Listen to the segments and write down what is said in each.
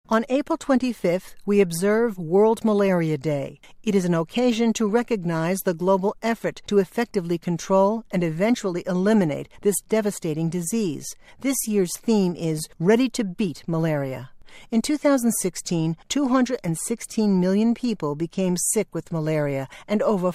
On April 25th, we observe World Malaria Day. It is an occasion to recognize the global effort to effectively control and eventually eliminate this devastating disease. This year's theme is Ready to Beat Malaria. In 2016, 216 million people became sick with malaria, and over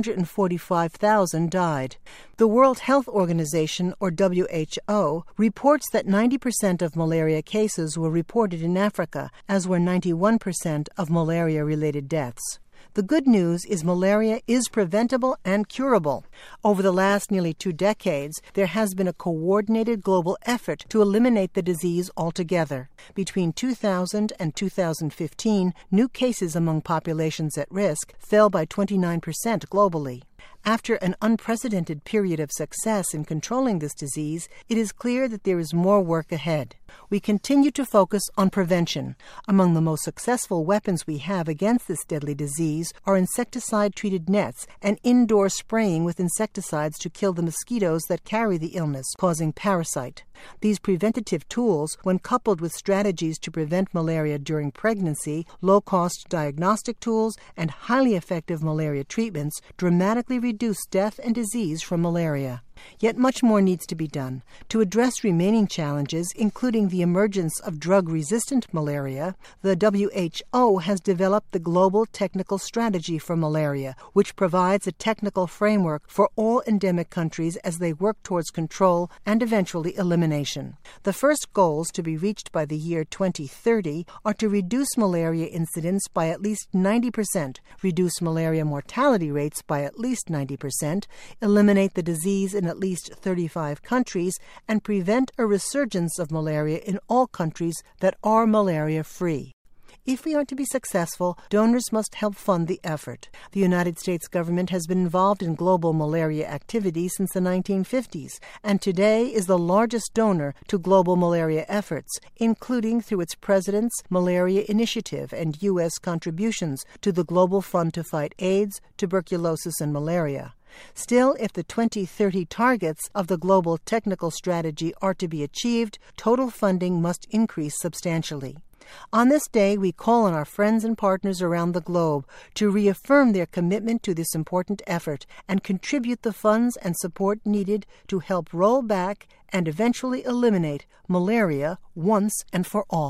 445,000 died. The World Health Organization, or WHO, reports that 90% of malaria cases were reported in Africa, as were 91% of malaria-related deaths. The good news is malaria is preventable and curable. Over the last nearly 2 decades, there has been a coordinated global effort to eliminate the disease altogether. Between 2000 and 2015, new cases among populations at risk fell by 29% globally. After an unprecedented period of success in controlling this disease, it is clear that there is more work ahead. We continue to focus on prevention. Among the most successful weapons we have against this deadly disease are insecticide-treated nets and indoor spraying with insecticides to kill the mosquitoes that carry the illness, causing parasite. These preventative tools, when coupled with strategies to prevent malaria during pregnancy, low-cost diagnostic tools, and highly effective malaria treatments, dramatically reduce death and disease from malaria. Yet much more needs to be done. To address remaining challenges, including the emergence of drug-resistant malaria, the WHO has developed the Global Technical Strategy for Malaria, which provides a technical framework for all endemic countries as they work towards control and eventually elimination. The first goals to be reached by the year 2030 are to reduce malaria incidence by at least 90%, reduce malaria mortality rates by at least 90%, eliminate the disease in at least 35 countries, and prevent a resurgence of malaria in all countries that are malaria-free. If we are to be successful, donors must help fund the effort. The United States government has been involved in global malaria activity since the 1950s, and today is the largest donor to global malaria efforts, including through its President's Malaria Initiative and U.S. contributions to the Global Fund to Fight AIDS, Tuberculosis, and Malaria. Still, if the 2030 targets of the Global Technical Strategy are to be achieved, total funding must increase substantially. On this day, we call on our friends and partners around the globe to reaffirm their commitment to this important effort and contribute the funds and support needed to help roll back and eventually eliminate malaria once and for all.